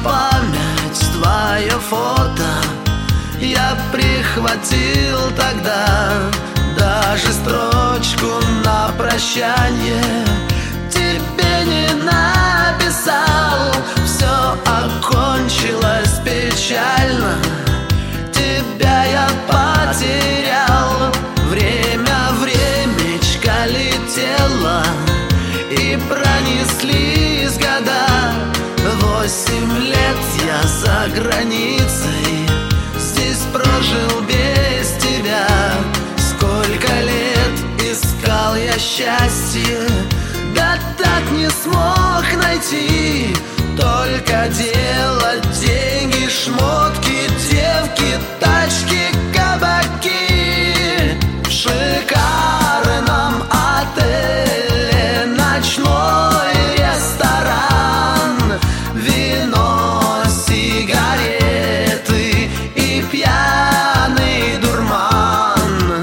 память твое фото я прихватил тогда, даже строчку на прощание тебе не написал. Все окончилось печально, тебя я потерял. Время времечко летело, и пронеслись года. 8 лет я за границей, здесь прожил без тебя. Сколько лет искал я счастье, да так не смог найти. Только делать деньги, шмотки, девки, тачки, кабаки. В шикарном отеле ночной ресторан, вино, сигареты и пьяный дурман.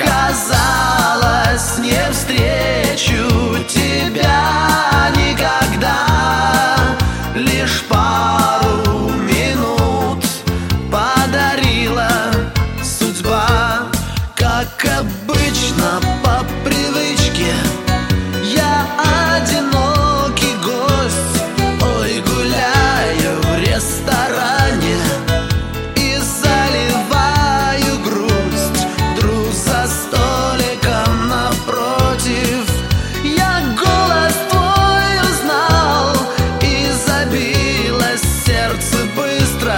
Казалось, не встречу тебя никогда, лишь пару минут подарила судьба. Как обычно, по привычке я одинокий гость. Ой, гуляю в ресторане и заливаю грусть. Вдруг за столиком напротив я голос твой узнал, и забилось сердце быстро,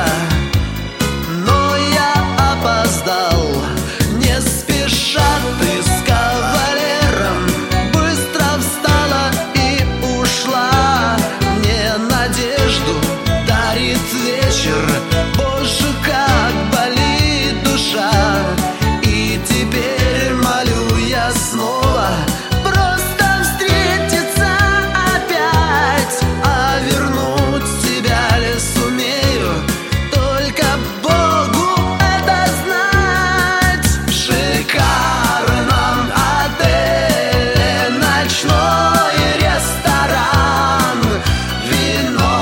но я опоздал. Не спеша ты с кавалером быстро встала и ушла. Мне надежду дарит вечер, боже, как болит душа. И теперь молю я снова просто встретиться опять. А вернуть тебя ли сумею, только Богу это знать. В шикарном отеле ночной ресторан, вино,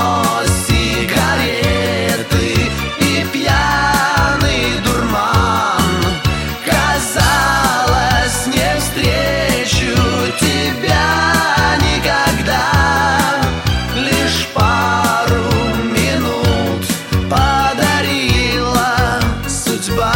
сигареты и пьяный дурман. Казалось, не встречу тебя никогда, лишь пару минут подарила судьба.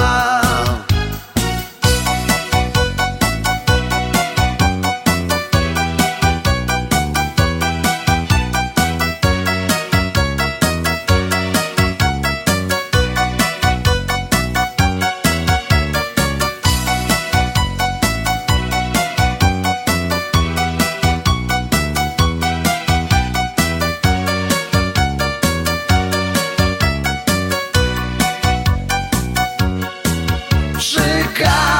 В шикарном